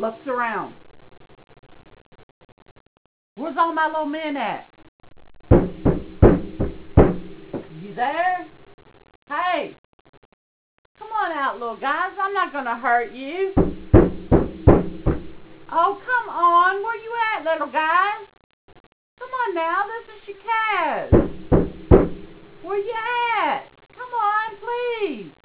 looks around. Where's all my little men at? You there? Hey, come on out, little guys. I'm not gonna hurt you. Oh, come on. Where you at, little guys? Come on now. This is your Kaz. Where you at? Come on, please.